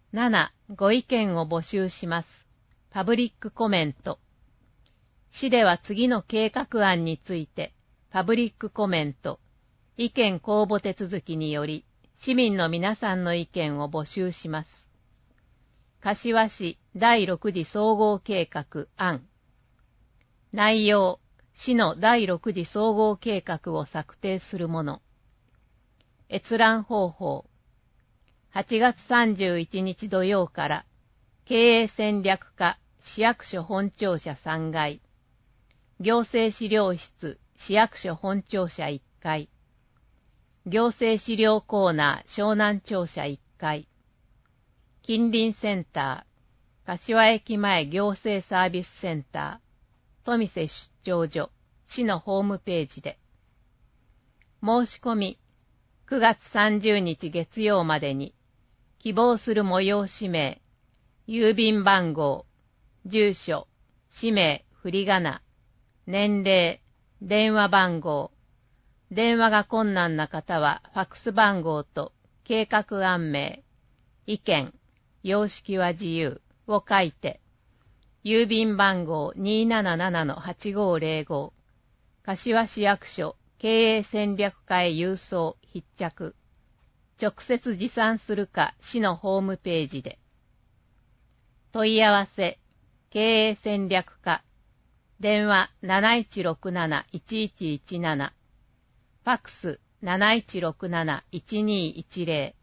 7、ご意見を募集します。パブリックコメント。市では次の計画案について、パブリックコメント、意見公募手続きにより、市民の皆さんの意見を募集します。柏市第6次総合計画案。内容、市の第6次総合計画を策定するもの。閲覧方法。8月31日土曜から、経営戦略課市役所本庁舎3階、行政資料室市役所本庁舎1階、行政資料コーナー湘南庁舎1階、近隣センター、柏駅前行政サービスセンター、富瀬出張所、市のホームページで。申し込み、9月30日月曜までに、希望する催し名、郵便番号、住所、氏名、振り仮名、年齢、電話番号、電話が困難な方はファックス番号と計画案名、意見、様式は自由を書いて、郵便番号 277-8505、柏市役所経営戦略課へ郵送必着。直接持参するか市のホームページで。問い合わせ、経営戦略課、電話 7167-1117、ファックス 7167-1210、